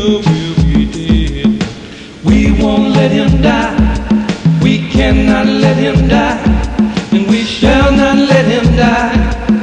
will be dead. We won't let him die. We cannot let him die, and we shall not let him die.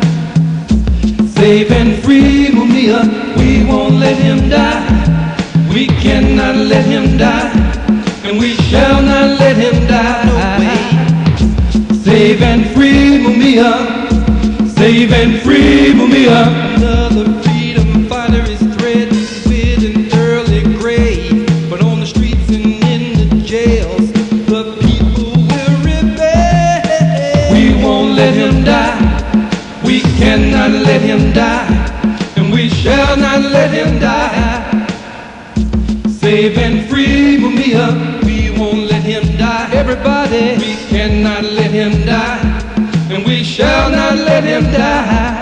Save and free Mumia, we won't let him die. We cannot let him die, and we shall not let him die. No way. Save and free Mumia, save and free Mumia. Another freedom fighter is threatened with an early grave, but on the streets and in the jails, the people will rebel. We won't let him die. We cannot let him die, and we shall not let him die. Save and free Mumia, we won't let him die. Everybody, we cannot let him die, and we shall not let him die.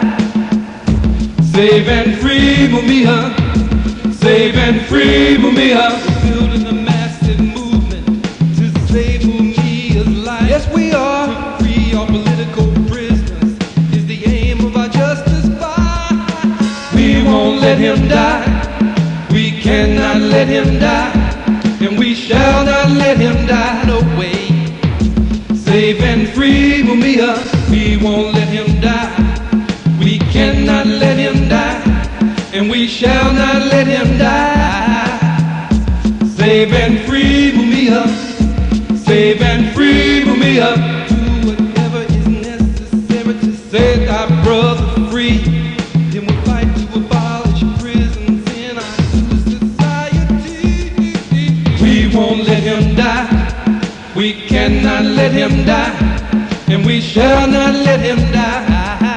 Save and free Mumia, save and free Mumia. We're building a massive movement to save Mumia's life. Yes, we are. To free our political prisoners is the aim of our justice fight. We won't let him die. We cannot let him die, and we shall not let him die. No way. Save and free Mumia, we won't let him die. We cannot let him die, and we shall not let him die. Save and free Mumia, save and free Mumia. Do whatever is necessary to set our brother free. Then we'll fight to abolish prisons in our new society. We won't let him die. We cannot let him die, and we shall not let him die.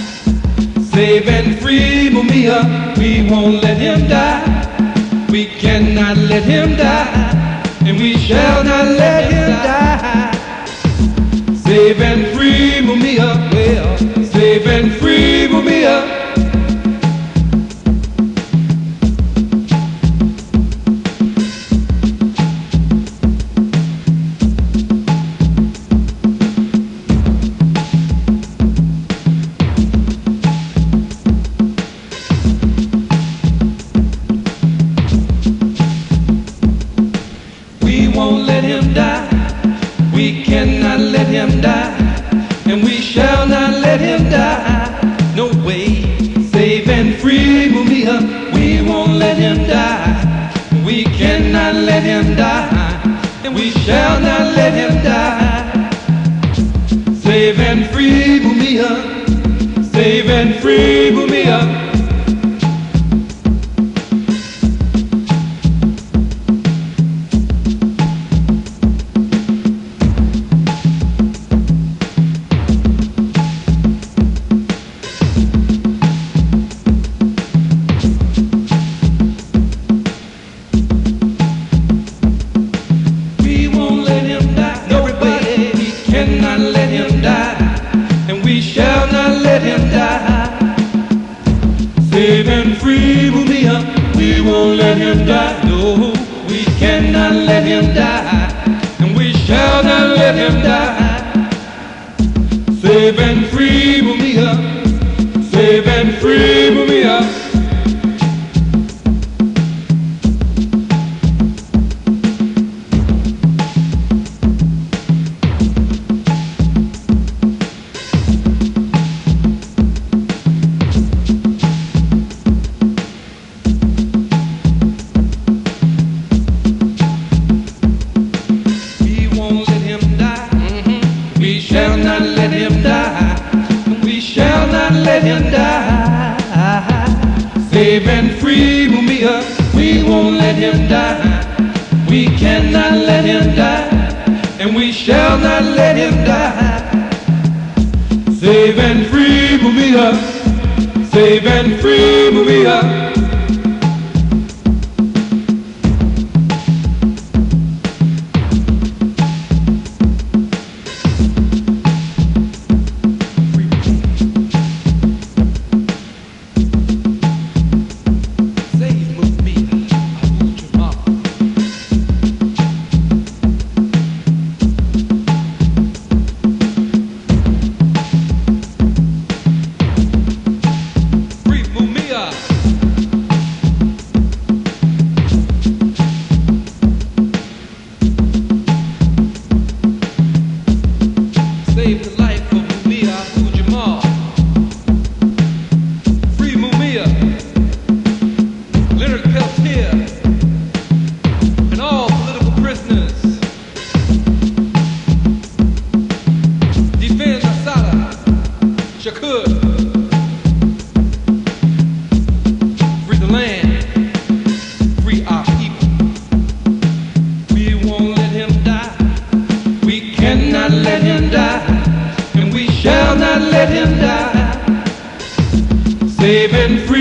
Save and free Mumia, we won't let him die. We cannot let him die, and we shall not let him die. Save and free Mumia, well, save and free Mumia. We won't let him die. We cannot let him die, and we shall not let him die. No way. Save and free Mumia, we won't let him die. We cannot let him die, and we shall not let him die. Save and free Mumia, save and free Mumia. Cannot let him die, and we shall not let him die. Save and free Mumia, we won't let him die. No, we cannot let him die, and we shall not let him die. Save and free Mumia, save and free Mumia. We shall not let him die. We shall not let him die. Save and free Mumia, we won't let him die. We cannot let him die, and we shall not let him die. Save and free Mumia, save and free Mumia.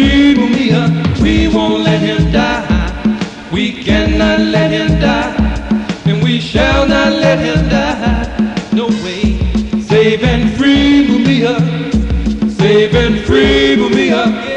free Mumia. We won't let him die. We cannot let him die, and we shall not let him die. No way. Save and free Mumia. Save and free Mumia.